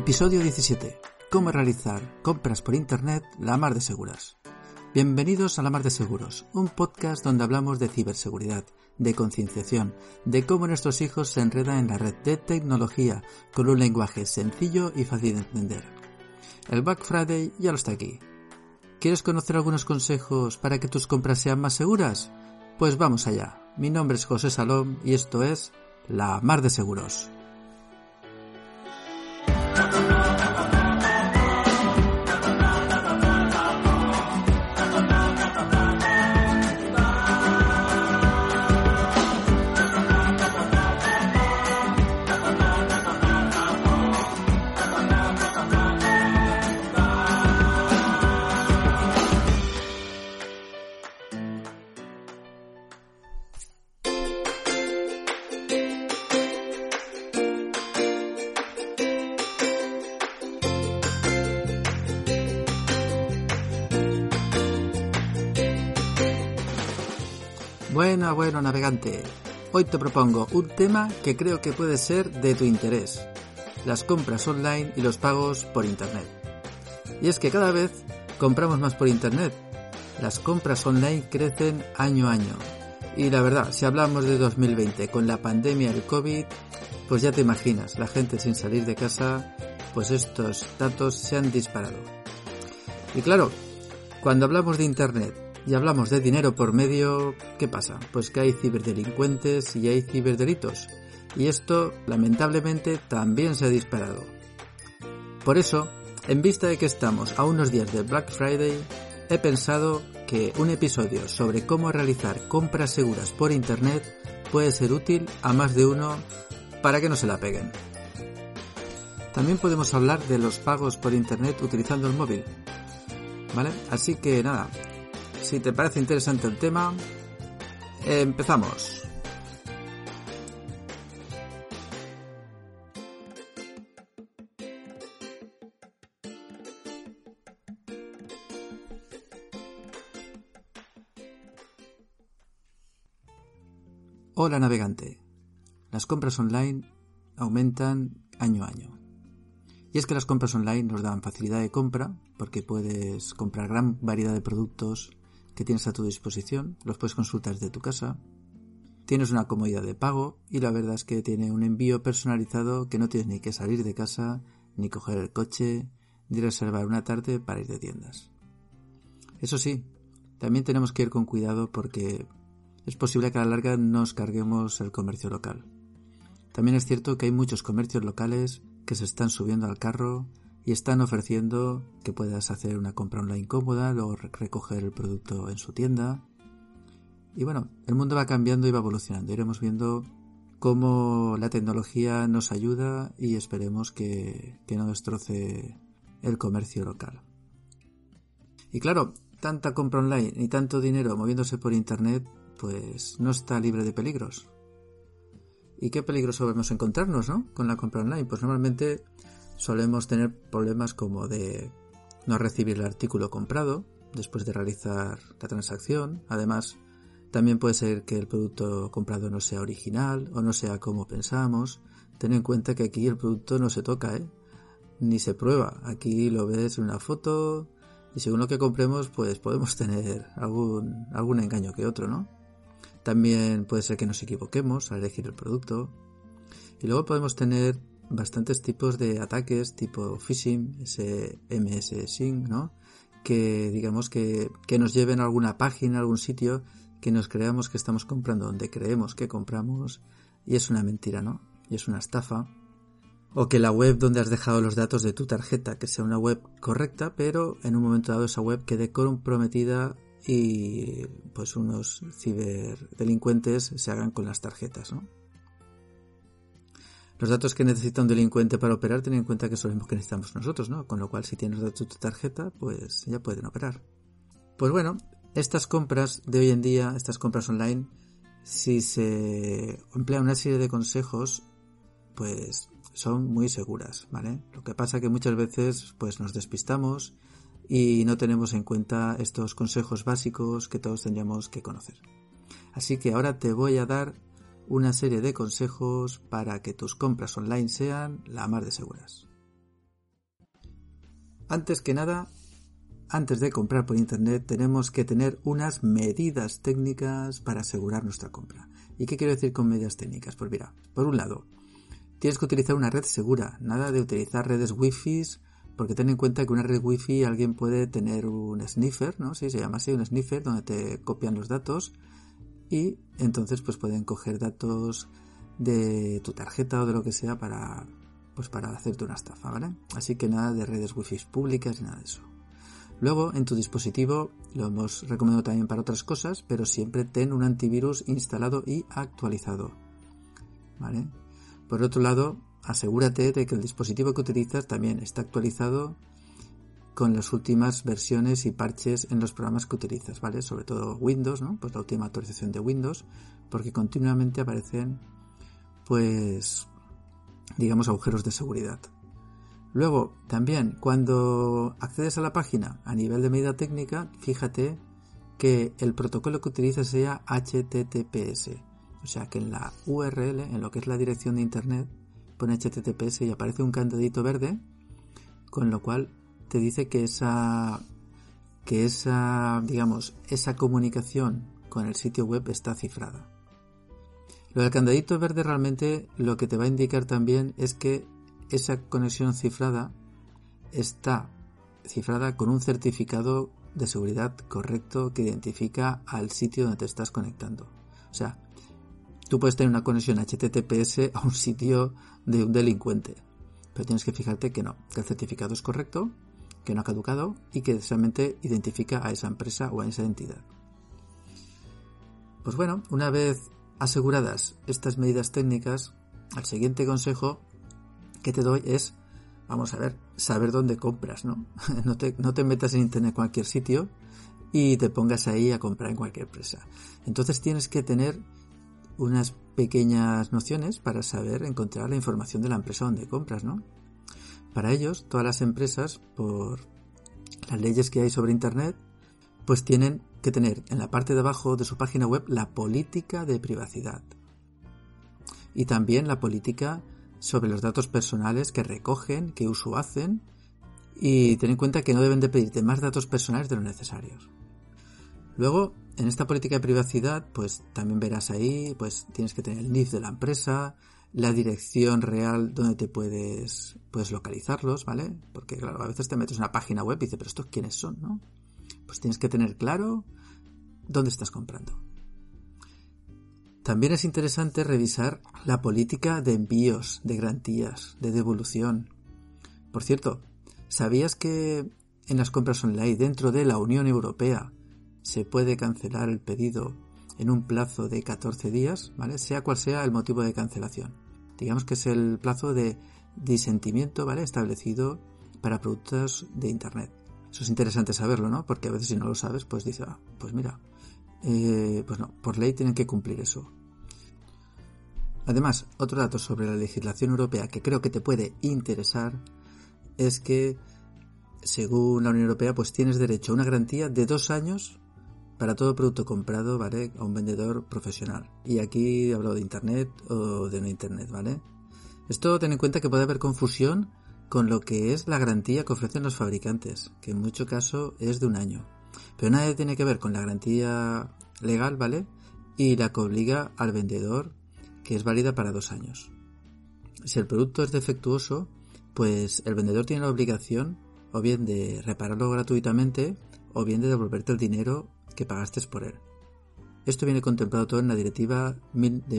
Episodio 17. Cómo realizar compras por internet la mar de seguras. Bienvenidos a La Mar de Seguros, un podcast donde hablamos de ciberseguridad, de concienciación, de cómo nuestros hijos se enredan en la red, de tecnología, con un lenguaje sencillo y fácil de entender. El Black Friday ya lo está aquí. ¿Quieres conocer algunos consejos para que tus compras sean más seguras? Pues vamos allá. Mi nombre es José Salom y esto es La Mar de Seguros. Bueno, navegante. Hoy te propongo un tema que creo que puede ser de tu interés: las compras online y los pagos por internet. Y es que cada vez compramos más por internet. Las compras online crecen año a año. Y la verdad, si hablamos de 2020 con la pandemia del COVID, pues ya te imaginas, la gente sin salir de casa, pues estos datos se han disparado. Y claro, cuando hablamos de internet y hablamos de dinero por medio, ¿qué pasa? Pues que hay ciberdelincuentes y hay ciberdelitos. Y esto, lamentablemente, también se ha disparado. Por eso, en vista de que estamos a unos días del Black Friday, he pensado que un episodio sobre cómo realizar compras seguras por internet puede ser útil a más de uno para que no se la peguen. También podemos hablar de los pagos por internet utilizando el móvil, ¿vale? Así que nada. Si te parece interesante el tema, empezamos. Hola navegante. Las compras online aumentan año a año. Y es que las compras online nos dan facilidad de compra porque puedes comprar gran variedad de productos que tienes a tu disposición, los puedes consultar desde tu casa, tienes una comodidad de pago y la verdad es que tiene un envío personalizado que no tienes ni que salir de casa, ni coger el coche, ni reservar una tarde para ir de tiendas. Eso sí, también tenemos que ir con cuidado porque es posible que a la larga nos carguemos el comercio local. También es cierto que hay muchos comercios locales que se están subiendo al carro y están ofreciendo que puedas hacer una compra online cómoda, luego recoger el producto en su tienda. Y bueno, el mundo va cambiando y va evolucionando. Iremos viendo cómo la tecnología nos ayuda y esperemos que no destroce el comercio local. Y claro, tanta compra online y tanto dinero moviéndose por internet, pues no está libre de peligros. ¿Y qué peligros solemos encontrarnos, no? Con la compra online? Pues normalmente solemos tener problemas como de no recibir el artículo comprado después de realizar la transacción. Además, también puede ser que el producto comprado no sea original o no sea como pensábamos. Ten en cuenta que aquí el producto no se toca, ni se prueba. Aquí lo ves en una foto y según lo que compremos, pues podemos tener algún engaño que otro, ¿no? También puede ser que nos equivoquemos al elegir el producto. Y luego podemos tener bastantes tipos de ataques tipo phishing, SMS-Sing, ¿no? Que digamos que nos lleven a alguna página, a algún sitio que nos creamos que estamos comprando donde creemos que compramos y es una mentira, ¿no? Y es una estafa. O que la web donde has dejado los datos de tu tarjeta, que sea una web correcta, pero en un momento dado esa web quede comprometida y pues unos ciberdelincuentes se hagan con las tarjetas, ¿no? Los datos que necesita un delincuente para operar, ten en cuenta que son los mismos que necesitamos nosotros, ¿no? Con lo cual, si tienes los datos de tu tarjeta, pues ya pueden operar. Pues bueno, estas compras de hoy en día, estas compras online, si se emplea una serie de consejos, pues son muy seguras, ¿vale? Lo que pasa que muchas veces pues nos despistamos y no tenemos en cuenta estos consejos básicos que todos tendríamos que conocer. Así que ahora te voy a dar una serie de consejos para que tus compras online sean la mar de seguras. Antes que nada, antes de comprar por internet tenemos que tener unas medidas técnicas para asegurar nuestra compra. ¿Y qué quiero decir con medidas técnicas? Pues mira, por un lado, tienes que utilizar una red segura, nada de utilizar redes wifi, porque ten en cuenta que una red wifi alguien puede tener un sniffer, ¿no? Sí, se llama así, un sniffer, donde te copian los datos y entonces pues pueden coger datos de tu tarjeta o de lo que sea para hacerte una estafa, ¿vale? Así que nada de redes wifi públicas ni nada de eso. Luego, en tu dispositivo, lo hemos recomendado también para otras cosas, pero siempre ten un antivirus instalado y actualizado, ¿vale? Por otro lado, asegúrate de que el dispositivo que utilizas también está actualizado con las últimas versiones y parches en los programas que utilizas, ¿vale? Sobre todo Windows, ¿no? Pues la última actualización de Windows, porque continuamente aparecen, pues, digamos, agujeros de seguridad. Luego, también, cuando accedes a la página a nivel de medida técnica, fíjate que el protocolo que utilices sea HTTPS. O sea, que en la URL, en lo que es la dirección de internet, pone HTTPS y aparece un candadito verde, con lo cual te dice que esa comunicación con el sitio web está cifrada. Lo del candadito verde realmente lo que te va a indicar también es que esa conexión cifrada está cifrada con un certificado de seguridad correcto que identifica al sitio donde te estás conectando. O sea, tú puedes tener una conexión HTTPS a un sitio de un delincuente, pero tienes que fijarte que no, que el certificado es correcto, que no ha caducado y que realmente identifica a esa empresa o a esa entidad. Pues bueno, una vez aseguradas estas medidas técnicas, el siguiente consejo que te doy es, vamos a ver, saber dónde compras, ¿no? No te metas en internet en cualquier sitio y te pongas ahí a comprar en cualquier empresa. Entonces tienes que tener unas pequeñas nociones para saber encontrar la información de la empresa donde compras, ¿no? Para ellos, todas las empresas, por las leyes que hay sobre internet, pues tienen que tener en la parte de abajo de su página web la política de privacidad y también la política sobre los datos personales que recogen, qué uso hacen, y ten en cuenta que no deben de pedirte más datos personales de los necesarios. Luego, en esta política de privacidad, pues también verás ahí, pues tienes que tener el NIF de la empresa, la dirección real donde te puedes localizarlos, ¿vale? Porque claro, a veces te metes en una página web y dices, pero ¿estos quiénes son, no? Pues tienes que tener claro dónde estás comprando. También es interesante revisar la política de envíos, de garantías, de devolución. Por cierto, ¿sabías que en las compras online dentro de la Unión Europea se puede cancelar el pedido en un plazo de 14 días, ¿vale? Sea cual sea el motivo de cancelación. Digamos que es el plazo de disentimiento, ¿vale? Establecido para productos de internet. Eso es interesante saberlo, ¿no? Porque a veces si no lo sabes, pues dices, pues mira, pues no, por ley tienen que cumplir eso. Además, otro dato sobre la legislación europea que creo que te puede interesar es que, según la Unión Europea, pues tienes derecho a una garantía de 2 años para todo producto comprado, ¿vale? A un vendedor profesional. Y aquí hablo de internet o de no internet, ¿vale? Esto ten en cuenta que puede haber confusión con lo que es la garantía que ofrecen los fabricantes, que en mucho caso es de 1 año. Pero nada tiene que ver con la garantía legal, ¿vale? Y la que obliga al vendedor, que es válida para 2 años. Si el producto es defectuoso, pues el vendedor tiene la obligación o bien de repararlo gratuitamente o bien de devolverte el dinero que pagaste por él. Esto viene contemplado todo en la Directiva de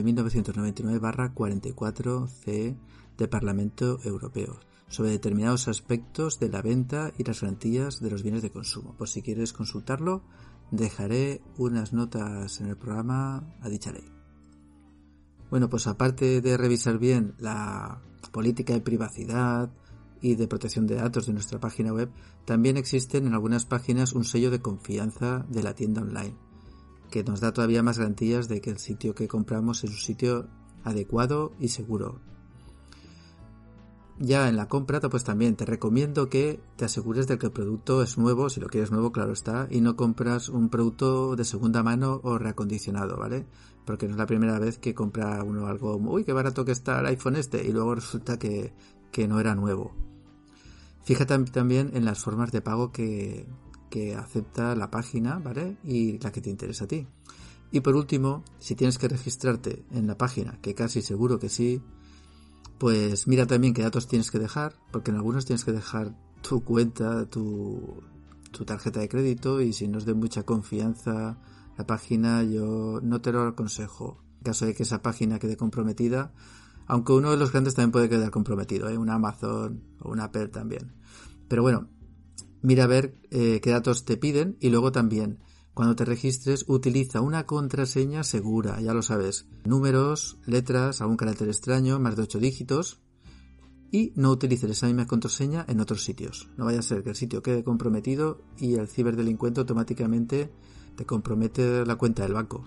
1999/44/CE del Parlamento Europeo sobre determinados aspectos de la venta y las garantías de los bienes de consumo. Por si quieres consultarlo, dejaré unas notas en el programa a dicha ley. Bueno, pues aparte de revisar bien la política de privacidad y de protección de datos de nuestra página web, también existen en algunas páginas un sello de confianza de la tienda online, que nos da todavía más garantías de que el sitio que compramos es un sitio adecuado y seguro. Ya en la compra, pues también te recomiendo que te asegures de que el producto es nuevo, si lo quieres nuevo, claro está, y no compras un producto de segunda mano o reacondicionado, ¿vale? Porque no es la primera vez que compra uno algo, uy, qué barato que está el iPhone y luego resulta que no era nuevo. Fíjate también en las formas de pago que acepta la página, ¿vale? Y la que te interesa a ti. Y por último, si tienes que registrarte en la página, que casi seguro que sí, pues mira también qué datos tienes que dejar, porque en algunos tienes que dejar tu cuenta, tu tarjeta de crédito, y si no es de mucha confianza la página, yo no te lo aconsejo. En caso de que esa página quede comprometida, aunque uno de los grandes también puede quedar comprometido, un Amazon o un Apple también. Pero bueno, mira a ver qué datos te piden, y luego también, cuando te registres, utiliza una contraseña segura, ya lo sabes. Números, letras, algún carácter extraño, más de 8 dígitos. Y no utilices esa misma contraseña en otros sitios. No vaya a ser que el sitio quede comprometido y el ciberdelincuente automáticamente te compromete la cuenta del banco.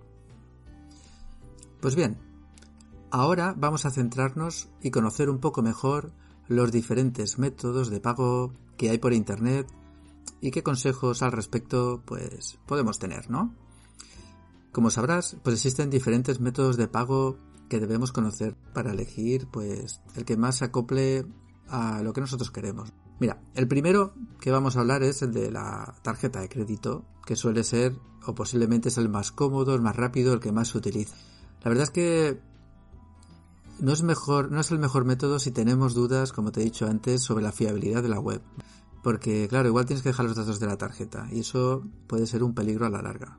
Pues bien, ahora vamos a centrarnos y conocer un poco mejor los diferentes métodos de pago que hay por internet y qué consejos al respecto pues podemos tener, ¿no? Como sabrás, pues existen diferentes métodos de pago que debemos conocer para elegir pues el que más se acople a lo que nosotros queremos. Mira, el primero que vamos a hablar es el de la tarjeta de crédito, que suele ser o posiblemente es el más cómodo, el más rápido, el que más se utiliza. La verdad es que no es el mejor método si tenemos dudas, como te he dicho antes, sobre la fiabilidad de la web. Porque, claro, igual tienes que dejar los datos de la tarjeta y eso puede ser un peligro a la larga.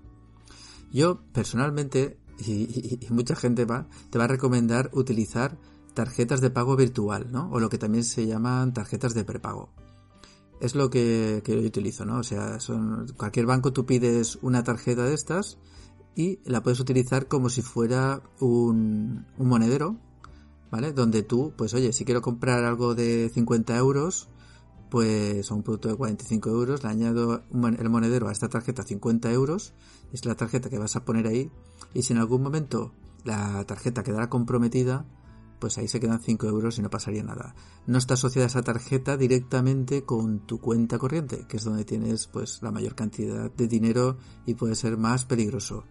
Yo, personalmente, y mucha gente te va a recomendar utilizar tarjetas de pago virtual, ¿no? O lo que también se llaman tarjetas de prepago. Es lo que yo utilizo, ¿no? O sea, cualquier banco tú pides una tarjeta de estas y la puedes utilizar como si fuera un monedero, ¿vale? Donde tú, pues oye, si quiero comprar algo de 50 euros, pues a un producto de 45 euros, le añado el monedero a esta tarjeta 50 euros, es la tarjeta que vas a poner ahí, y si en algún momento la tarjeta quedara comprometida, pues ahí se quedan 5 euros y no pasaría nada. No está asociada esa tarjeta directamente con tu cuenta corriente, que es donde tienes pues la mayor cantidad de dinero y puede ser más peligroso.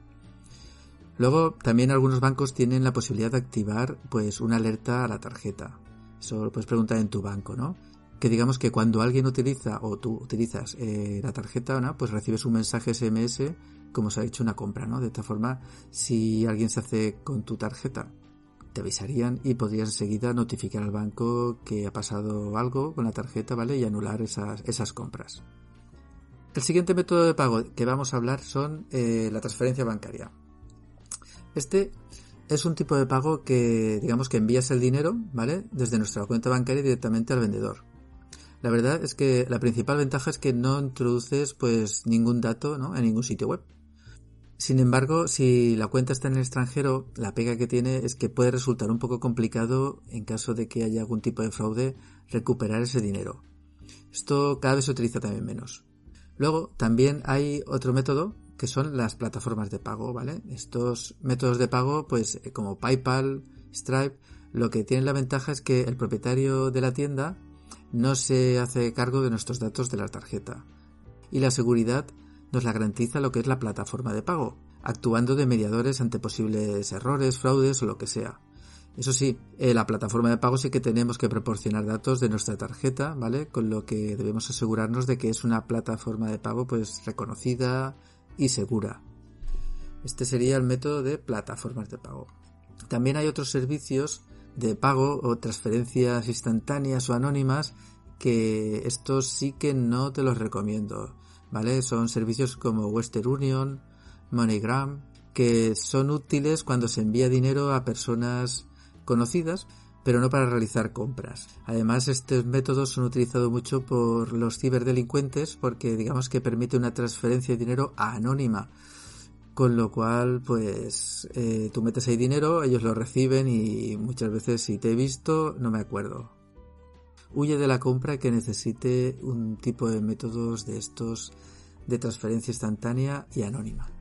Luego también algunos bancos tienen la posibilidad de activar pues una alerta a la tarjeta. Eso lo puedes preguntar en tu banco, ¿no? Que digamos que cuando alguien utiliza o tú utilizas la tarjeta, ¿no? Pues recibes un mensaje SMS como se ha hecho una compra, ¿no? De esta forma, si alguien se hace con tu tarjeta, te avisarían y podrías enseguida notificar al banco que ha pasado algo con la tarjeta, ¿vale? Y anular esas compras. El siguiente método de pago que vamos a hablar son la transferencia bancaria. Este es un tipo de pago que, digamos que envías el dinero, ¿vale? Desde nuestra cuenta bancaria directamente al vendedor. La verdad es que la principal ventaja es que no introduces pues ningún dato, ¿no? En ningún sitio web. Sin embargo, si la cuenta está en el extranjero, la pega que tiene es que puede resultar un poco complicado en caso de que haya algún tipo de fraude recuperar ese dinero. Esto cada vez se utiliza también menos. Luego, también hay otro método que son las plataformas de pago, ¿vale? Estos métodos de pago, pues como PayPal, Stripe, lo que tienen la ventaja es que el propietario de la tienda no se hace cargo de nuestros datos de la tarjeta. Y la seguridad nos la garantiza lo que es la plataforma de pago, actuando de mediadores ante posibles errores, fraudes o lo que sea. Eso sí, la plataforma de pago sí que tenemos que proporcionar datos de nuestra tarjeta, ¿vale? Con lo que debemos asegurarnos de que es una plataforma de pago pues reconocida y segura. Este sería el método de plataformas de pago. También hay otros servicios de pago o transferencias instantáneas o anónimas que estos sí que no te los recomiendo, ¿vale? Son servicios como Western Union, MoneyGram, que son útiles cuando se envía dinero a personas conocidas, pero no para realizar compras. Además, estos métodos son utilizados mucho por los ciberdelincuentes porque digamos que permite una transferencia de dinero anónima, con lo cual pues tú metes ahí dinero, ellos lo reciben y muchas veces si te he visto no me acuerdo. Huye de la compra que necesite un tipo de métodos de estos de transferencia instantánea y anónima.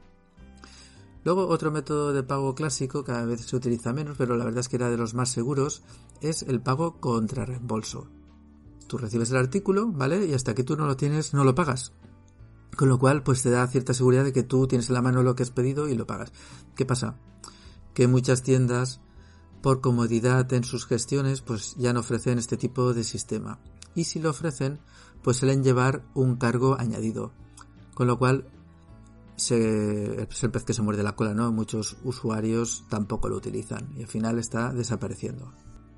Luego otro método de pago clásico, cada vez se utiliza menos, pero la verdad es que era de los más seguros, es el pago contra reembolso. Tú recibes el artículo, ¿vale? Y hasta que tú no lo tienes, no lo pagas. Con lo cual, pues te da cierta seguridad de que tú tienes en la mano lo que has pedido y lo pagas. ¿Qué pasa? Que muchas tiendas, por comodidad en sus gestiones, pues ya no ofrecen este tipo de sistema. y si lo ofrecen, pues suelen llevar un cargo añadido, con lo cual es el pez que se muerde la cola, ¿no? Muchos usuarios tampoco lo utilizan y al final está desapareciendo.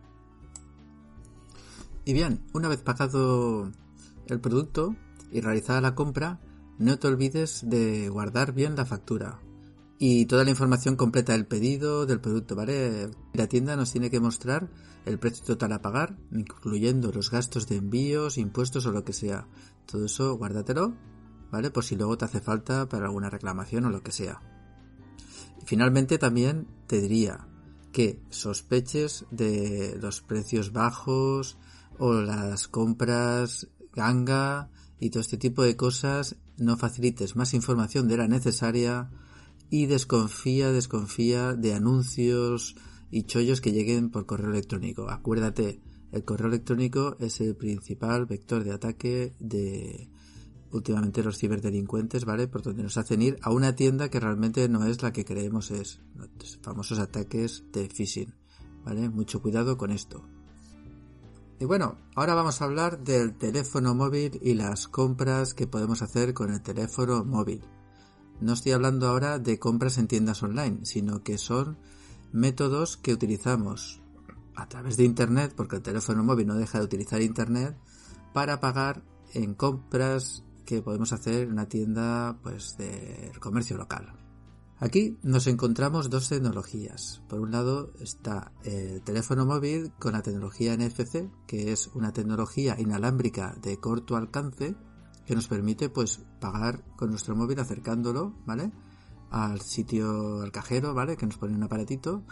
Y bien, una vez pagado el producto y realizada la compra, no te olvides de guardar bien la factura y toda la información completa del pedido, del producto, ¿vale? La tienda nos tiene que mostrar el precio total a pagar, incluyendo los gastos de envíos, impuestos o lo que sea. Todo eso guárdatelo, ¿vale? Por si luego te hace falta para alguna reclamación o lo que sea. Y finalmente también te diría que sospeches de los precios bajos o las compras ganga y todo este tipo de cosas. No facilites más información de la necesaria y desconfía de anuncios y chollos que lleguen por correo electrónico. Acuérdate, el correo electrónico es el principal vector de ataque de últimamente los ciberdelincuentes, ¿vale? Por donde nos hacen ir a una tienda que realmente no es la que creemos es. Los famosos ataques de phishing, ¿vale? Mucho cuidado con esto. Y bueno, ahora vamos a hablar del teléfono móvil y las compras que podemos hacer con el teléfono móvil. No estoy hablando ahora de compras en tiendas online, sino que son métodos que utilizamos a través de Internet, porque el teléfono móvil no deja de utilizar Internet, para pagar en compras que podemos hacer en una tienda pues del comercio local. Aquí nos encontramos dos tecnologías. Por un lado está el teléfono móvil con la tecnología NFC, que es una tecnología inalámbrica de corto alcance que nos permite pues pagar con nuestro móvil acercándolo, ¿vale? Al sitio, al cajero, ¿vale? Que nos pone un aparatito,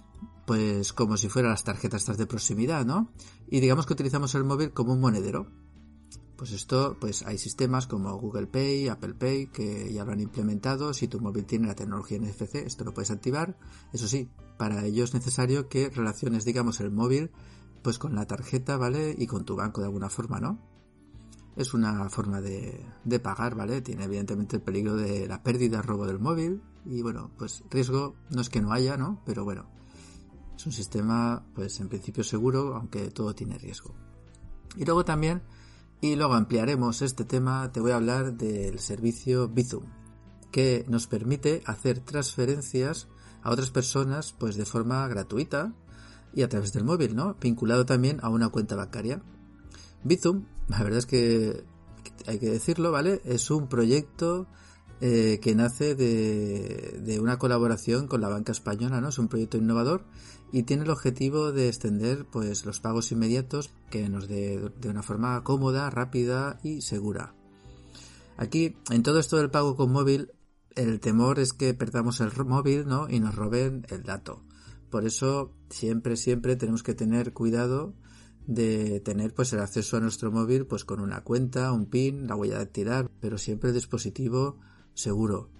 pues como si fueran las tarjetas estas de proximidad, ¿no? Y digamos que utilizamos el móvil como un monedero. Pues esto, pues hay sistemas como Google Pay, Apple Pay, que ya lo han implementado. Si tu móvil tiene la tecnología NFC, esto lo puedes activar. Eso sí, para ello es necesario que relaciones, digamos, el móvil pues con la tarjeta, ¿vale? Y con tu banco de alguna forma, ¿no? Es una forma de pagar, ¿vale? Tiene evidentemente el peligro de la pérdida, robo del móvil. Y bueno, pues riesgo no es que no haya, ¿no? Pero bueno, es un sistema, pues en principio seguro, aunque todo tiene riesgo. Y luego también, y luego ampliaremos este tema, te voy a hablar del servicio Bizum, que nos permite hacer transferencias a otras personas pues de forma gratuita y a través del móvil, ¿no? Vinculado también a una cuenta bancaria. Bizum, la verdad es que hay que decirlo, ¿vale? Es un proyecto que nace de una colaboración con la banca española, ¿no? Es un proyecto innovador y tiene el objetivo de extender pues los pagos inmediatos que nos dé de una forma cómoda, rápida y segura. Aquí, en todo esto del pago con móvil, el temor es que perdamos el móvil, ¿no? Y nos roben el dato. Por eso siempre tenemos que tener cuidado de tener pues el acceso a nuestro móvil pues con una cuenta, un PIN, la huella dactilar, pero siempre el dispositivo seguro.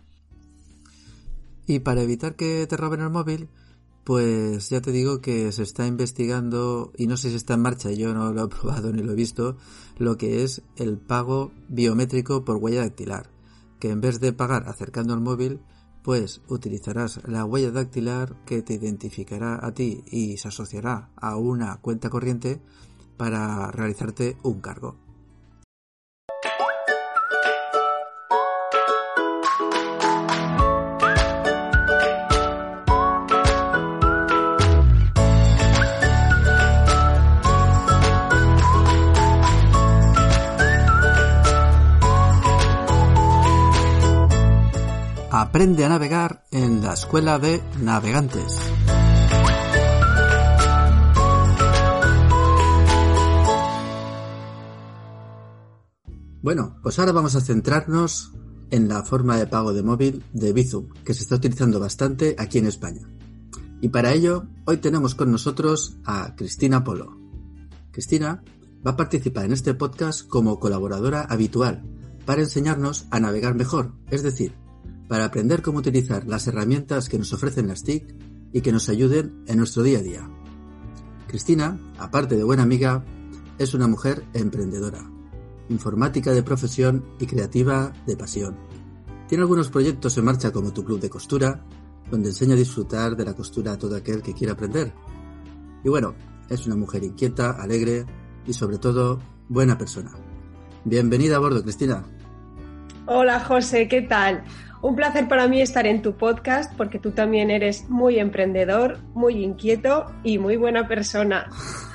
Y para evitar que te roben el móvil, pues ya te digo que se está investigando, y no sé si está en marcha, yo no lo he probado ni lo he visto, lo que es el pago biométrico por huella dactilar, que en vez de pagar acercando el móvil, pues utilizarás la huella dactilar que te identificará a ti y se asociará a una cuenta corriente para realizarte un cargo. Aprende a navegar en la Escuela de Navegantes. Bueno, pues ahora vamos a centrarnos en la forma de pago de móvil de Bizum, que se está utilizando bastante aquí en España. Y para ello, hoy tenemos con nosotros a Cristina Polo. Cristina va a participar en este podcast como colaboradora habitual para enseñarnos a navegar mejor, es decir, para aprender cómo utilizar las herramientas que nos ofrecen las TIC y que nos ayuden en nuestro día a día. Cristina, aparte de buena amiga, es una mujer emprendedora, informática de profesión y creativa de pasión. Tiene algunos proyectos en marcha como Tu Club de Costura, donde enseña a disfrutar de la costura a todo aquel que quiera aprender. Y bueno, es una mujer inquieta, alegre y sobre todo buena persona. Bienvenida a bordo, Cristina. Hola, José, ¿qué tal? Un placer para mí estar en tu podcast porque tú también eres muy emprendedor, muy inquieto y muy buena persona.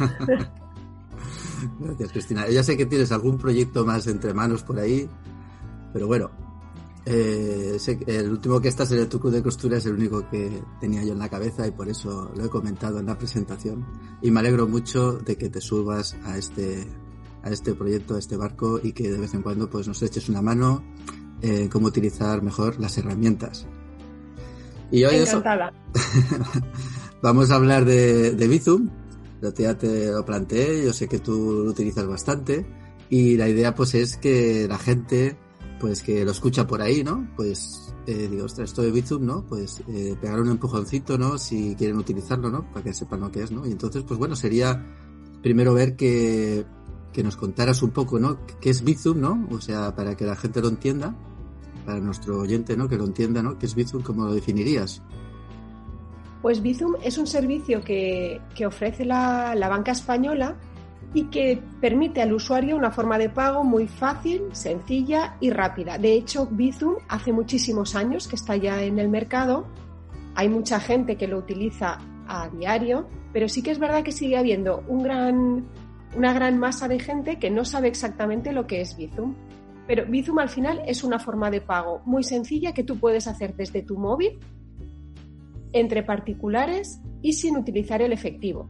Gracias, Cristina. Ya sé que tienes algún proyecto más entre manos por ahí, pero bueno, sé que el último que estás en el truco de costura es el único que tenía yo en la cabeza y por eso lo he comentado en la presentación. Y me alegro mucho de que te subas a este proyecto, a este barco, y que de vez en cuando pues nos eches una mano en cómo utilizar mejor las herramientas. Y hoy encantada. Vamos a hablar de Bizum. Ya te lo planteé, yo sé que tú lo utilizas bastante y la idea pues es que la gente pues que lo escucha por ahí, ¿no? Pues digo, ostras, esto de Bizum, ¿no? Pues pegar un empujoncito, ¿no? Si quieren utilizarlo, ¿no? Para que sepan lo que es, ¿no? Y entonces pues bueno, sería primero ver que nos contaras un poco, ¿no? ¿Qué es Bizum, ¿no? O sea, para que la gente lo entienda, para nuestro oyente, ¿no? Que lo entienda, ¿no? ¿Qué es Bizum? ¿Cómo lo definirías? Pues Bizum es un servicio que ofrece la banca española y que permite al usuario una forma de pago muy fácil, sencilla y rápida. De hecho, Bizum hace muchísimos años que está ya en el mercado. Hay mucha gente que lo utiliza a diario, pero sí que es verdad que sigue habiendo una gran masa de gente que no sabe exactamente lo que es Bizum. Pero Bizum al final es una forma de pago muy sencilla que tú puedes hacer desde tu móvil, entre particulares y sin utilizar el efectivo.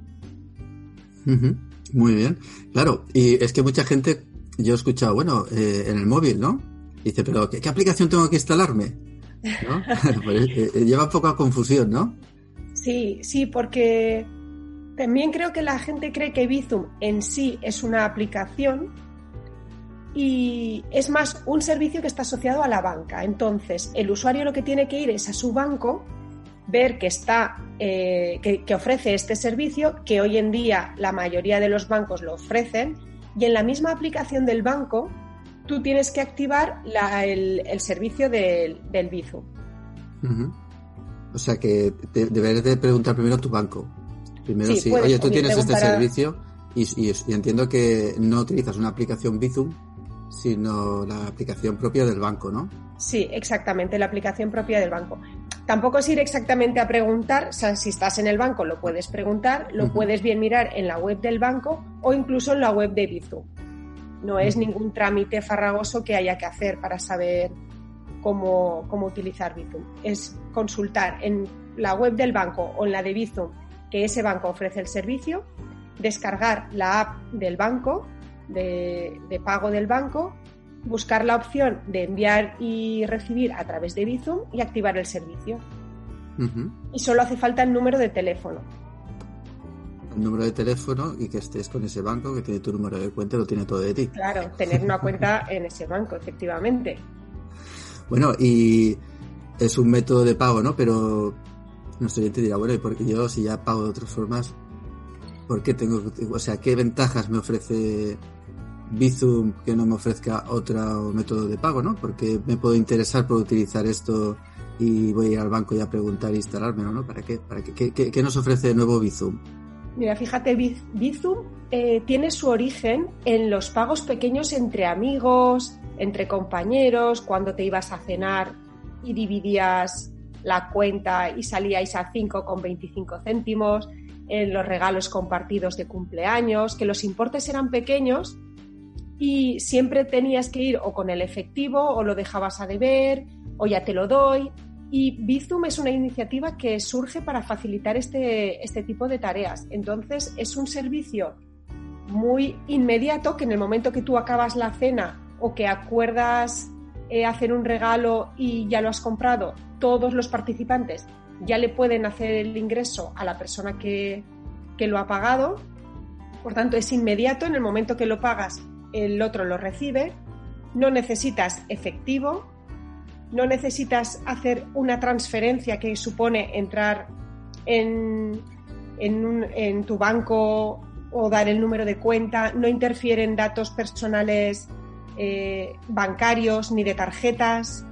Muy bien. Claro, y es que mucha gente, yo he escuchado, bueno, en el móvil, ¿no? Dice, pero ¿qué aplicación tengo que instalarme? ¿No? Pues, lleva un poco a confusión, ¿no? Sí, porque también creo que la gente cree que Bizum en sí es una aplicación y es más un servicio que está asociado a la banca. Entonces, el usuario lo que tiene que ir es a su banco, ver que que ofrece este servicio, que hoy en día la mayoría de los bancos lo ofrecen, y en la misma aplicación del banco tú tienes que activar el servicio del Bizum. Uh-huh. O sea que deberías de preguntar primero a tu banco. Primero sí, oye, tú tienes este servicio y entiendo que no utilizas una aplicación Bizum, sino la aplicación propia del banco, ¿no? Sí, exactamente, la aplicación propia del banco. Tampoco es ir exactamente a preguntar, o sea, si estás en el banco lo puedes preguntar, lo puedes bien mirar en la web del banco o incluso en la web de Bizum. No es ningún trámite farragoso que haya que hacer para saber cómo utilizar Bizum. Es consultar en la web del banco o en la de Bizum que ese banco ofrece el servicio, descargar la app del banco, de pago del banco, buscar la opción de enviar y recibir a través de Bizum y activar el servicio. Uh-huh. Y solo hace falta el número de teléfono. El número de teléfono y que estés con ese banco, que tiene tu número de cuenta, lo tiene todo de ti. Claro, tener una cuenta en ese banco, efectivamente. Bueno, y es un método de pago, ¿no? Pero nuestro oyente dirá, bueno, ¿y por qué yo, si ya pago de otras formas, por qué o sea, qué ventajas me ofrece Bizum que no me ofrezca otro método de pago, ¿no? Porque me puedo interesar por utilizar esto y voy a ir al banco y a preguntar e instalármelo, ¿no? ¿Para qué? ¿Qué nos ofrece de nuevo Bizum? Mira, fíjate, Bizum tiene su origen en los pagos pequeños entre amigos, entre compañeros, cuando te ibas a cenar y dividías la cuenta y salíais a 5,25 céntimos, en los regalos compartidos de cumpleaños, que los importes eran pequeños y siempre tenías que ir o con el efectivo o lo dejabas a deber o ya te lo doy. Y Bizum es una iniciativa que surge para facilitar este tipo de tareas. Entonces es un servicio muy inmediato que en el momento que tú acabas la cena o que acuerdas hacer un regalo y ya lo has comprado, todos los participantes ya le pueden hacer el ingreso a la persona que lo ha pagado. Por tanto, es inmediato. En el momento que lo pagas, el otro lo recibe. No necesitas efectivo. No necesitas hacer una transferencia que supone entrar en tu banco o dar el número de cuenta. No interfieren datos personales bancarios ni de tarjetas.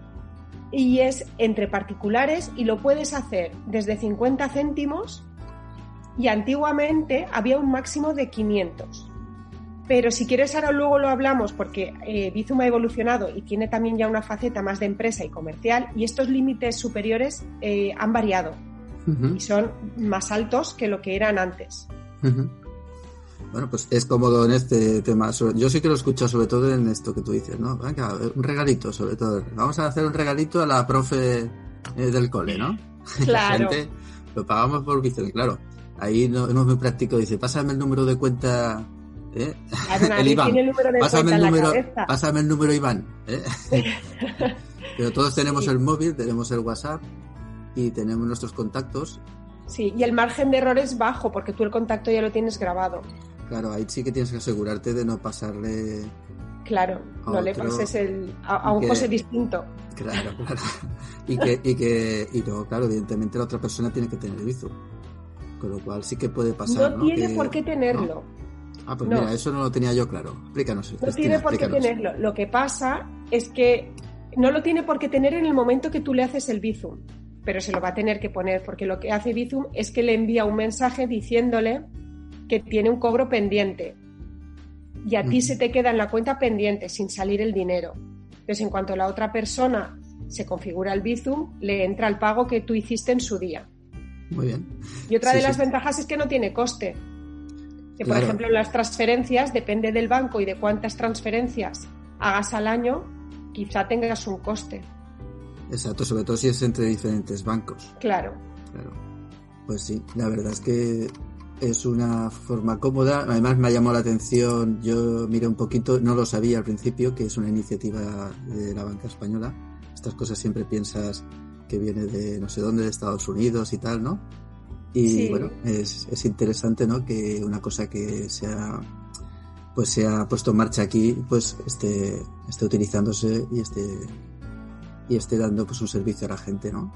Y es entre particulares y lo puedes hacer desde 50 céntimos y antiguamente había un máximo de 500. Pero si quieres ahora luego lo hablamos porque Bizum ha evolucionado y tiene también ya una faceta más de empresa y comercial y estos límites superiores han variado y son más altos que lo que eran antes. Bueno, pues es cómodo en este tema. Yo sí que lo he escuchado sobre todo en esto que tú dices, ¿no? Venga, un regalito sobre todo. Vamos a hacer un regalito a la profe del cole, ¿no? Claro. La gente lo pagamos por Bizum, claro. Ahí no es muy práctico. Dice, pásame el número de cuenta... el Iván. Tiene el número de pásame el número Iván. Pero todos tenemos el móvil, tenemos el WhatsApp y tenemos nuestros contactos. Sí, y el margen de error es bajo porque tú el contacto ya lo tienes grabado. Claro, ahí sí que tienes que asegurarte de no pasarle. Claro, no le pases a un José distinto. Claro. Y luego, claro, evidentemente la otra persona tiene que tener Bizum. Con lo cual sí que puede pasar. No tiene por qué tenerlo. ¿No? Pues mira, eso no lo tenía yo claro. Explícanos. No tiene por qué tenerlo. Lo que pasa es que no lo tiene por qué tener en el momento que tú le haces el Bizum, pero se lo va a tener que poner, porque lo que hace Bizum es que le envía un mensaje diciéndole que tiene un cobro pendiente y a ti se te queda en la cuenta pendiente sin salir el dinero. Entonces, en cuanto la otra persona se configura el Bizum, le entra el pago que tú hiciste en su día. Muy bien. Y otra de las ventajas es que no tiene coste. Que, por ejemplo, en las transferencias, depende del banco y de cuántas transferencias hagas al año, quizá tengas un coste. Exacto, sobre todo si es entre diferentes bancos. Claro. Pues sí, la verdad es que es una forma cómoda. Además me ha llamado la atención, yo miré un poquito, no lo sabía al principio, que es una iniciativa de la banca española. Estas cosas siempre piensas que viene de no sé dónde, de Estados Unidos y tal, ¿no? Y sí. Bueno, es interesante, ¿no? Que una cosa que se ha puesto en marcha aquí, pues esté utilizándose y esté dando pues un servicio a la gente, ¿no?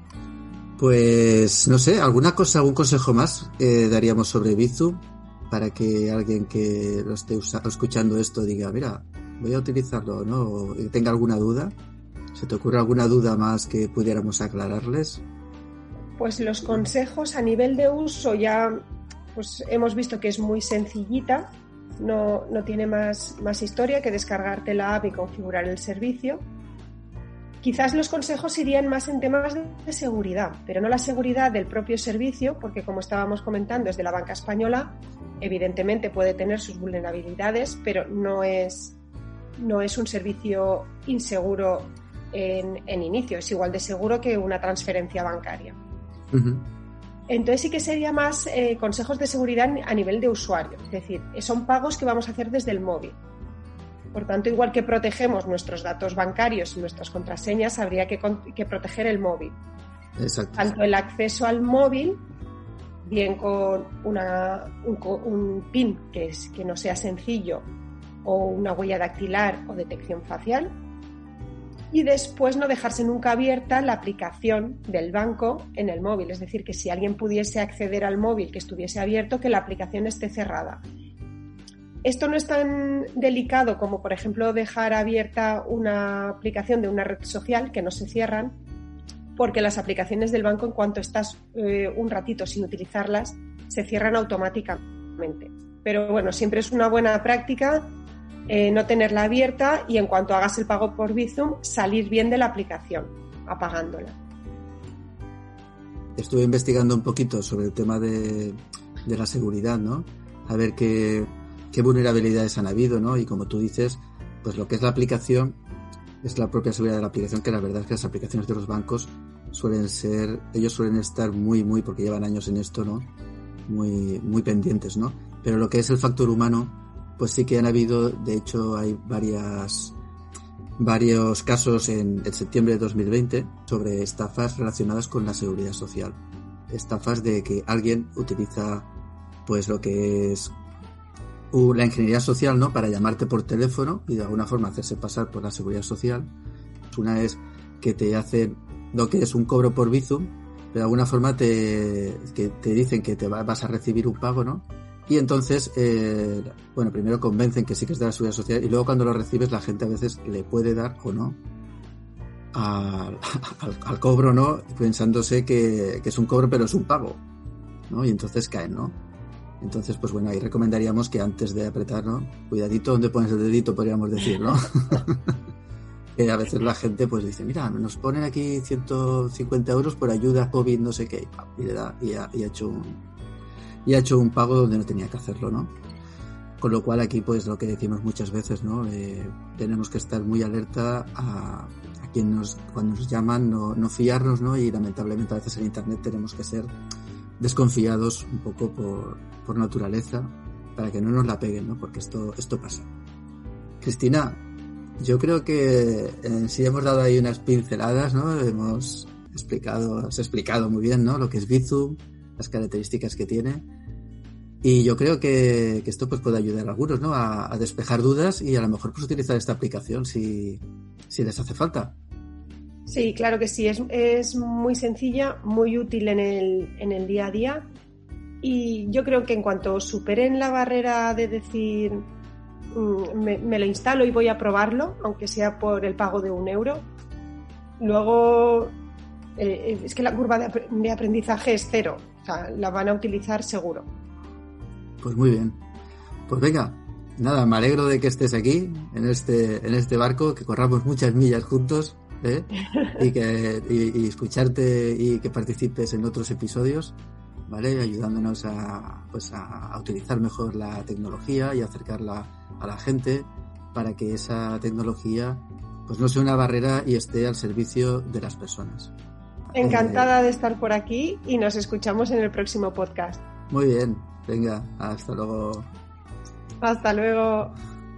Pues no sé, algún consejo más daríamos sobre Bizum para que alguien que lo esté escuchando esto diga, mira, voy a utilizarlo, ¿no? O tenga alguna duda. ¿Se te ocurre alguna duda más que pudiéramos aclararles? Pues los consejos a nivel de uso ya pues hemos visto que es muy sencillita, no tiene más historia que descargarte la app y configurar el servicio. Quizás los consejos irían más en temas de seguridad, pero no la seguridad del propio servicio, porque como estábamos comentando es de la banca española, evidentemente puede tener sus vulnerabilidades, pero no es un servicio inseguro en inicio, es igual de seguro que una transferencia bancaria. Uh-huh. Entonces sí que sería más consejos de seguridad a nivel de usuario, es decir, son pagos que vamos a hacer desde el móvil. Por tanto, igual que protegemos nuestros datos bancarios y nuestras contraseñas, habría que proteger el móvil. Exacto. Tanto el acceso al móvil, bien con un PIN que no sea sencillo, o una huella dactilar o detección facial, y después no dejarse nunca abierta la aplicación del banco en el móvil. Es decir, que si alguien pudiese acceder al móvil que estuviese abierto, que la aplicación esté cerrada. Esto no es tan delicado como, por ejemplo, dejar abierta una aplicación de una red social, que no se cierran, porque las aplicaciones del banco, en cuanto estás un ratito sin utilizarlas, se cierran automáticamente. Pero bueno, siempre es una buena práctica no tenerla abierta y en cuanto hagas el pago por Bizum, salir bien de la aplicación, apagándola. Estuve investigando un poquito sobre el tema de la seguridad, ¿no? A ver qué vulnerabilidades han habido, ¿no? Y como tú dices, pues lo que es la aplicación es la propia seguridad de la aplicación, que la verdad es que las aplicaciones de los bancos suelen estar muy, porque llevan años en esto, ¿no? Muy pendientes, ¿no? Pero lo que es el factor humano, pues sí que han habido, de hecho hay varios casos en septiembre de 2020 sobre estafas relacionadas con la seguridad social. Estafas de que alguien utiliza pues lo que es la ingeniería social, ¿no? Para llamarte por teléfono y de alguna forma hacerse pasar por la seguridad social. Una es que te hacen lo que es un cobro por Bizum, pero de alguna forma te dicen que vas a recibir un pago, ¿no? Y entonces, primero convencen que sí que es de la seguridad social y luego cuando lo recibes la gente a veces le puede dar o no al cobro, ¿no? Pensándose que es un cobro pero es un pago, ¿no? Y entonces caen, ¿no? Entonces, pues bueno, ahí recomendaríamos que antes de apretar, ¿no? Cuidadito donde pones el dedito, podríamos decir, ¿no? Que a veces la gente pues dice, mira, nos ponen aquí 150 euros por ayuda COVID, no sé qué, y le da, y ha hecho un pago donde no tenía que hacerlo, ¿no? Con lo cual aquí pues lo que decimos muchas veces, ¿no? Tenemos que estar muy alerta a quien cuando nos llaman, no fiarnos, ¿no? Y lamentablemente a veces en internet tenemos que ser desconfiados un poco por naturaleza para que no nos la peguen, ¿no? Porque esto pasa. Cristina, yo creo que sí hemos dado ahí unas pinceladas, ¿no? Has explicado muy bien, ¿no? Lo que es Bizum, las características que tiene. Y yo creo que esto pues puede ayudar a algunos, ¿no? A despejar dudas y a lo mejor pues utilizar esta aplicación si les hace falta. Sí, claro que sí. Es muy sencilla, muy útil en el día a día. Y yo creo que en cuanto superen la barrera de decir me lo instalo y voy a probarlo, aunque sea por el pago de 1 euro, luego es que la curva de aprendizaje es 0. O sea, la van a utilizar seguro. Pues muy bien. Pues venga, nada, me alegro de que estés aquí, en este barco, que corramos muchas millas juntos, y escucharte y que participes en otros episodios, ¿vale? Ayudándonos a utilizar mejor la tecnología y acercarla a la gente para que esa tecnología pues no sea una barrera y esté al servicio de las personas. Encantada de estar por aquí y nos escuchamos en el próximo podcast. Muy bien, venga, hasta luego. Hasta luego.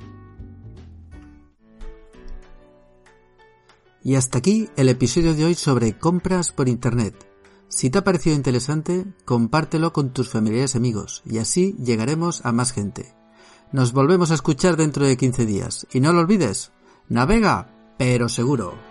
Y hasta aquí el episodio de hoy sobre compras por internet. Si te ha parecido interesante, compártelo con tus familiares y amigos y así llegaremos a más gente. Nos volvemos a escuchar dentro de 15 días y no lo olvides, navega, pero seguro.